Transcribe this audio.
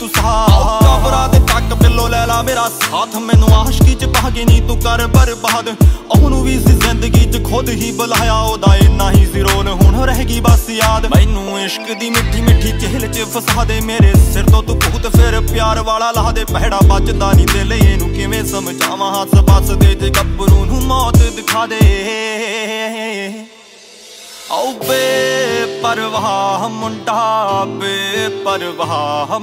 तू साथ दे तक पिलो लै ला मेरा साथ मैनू आशकी च पा के नी तू कर बर्बाद ओनू भी सी जिंदगी च खुद ही बुलाया ओदा इन्ना ही सी रोल हुण रह गई बस याद मैनू इश्क दी मिठी मिठी चेल च फसा दे मेरे सिर तो तू भूत फिर प्यार वाला ला दे भैड़ा बचदा नी दिल इनू किवें समझावां हस बस दे जे गब्बरू नू मौत दिखा दे औ बेपरवाह मुंडा बेपरवाह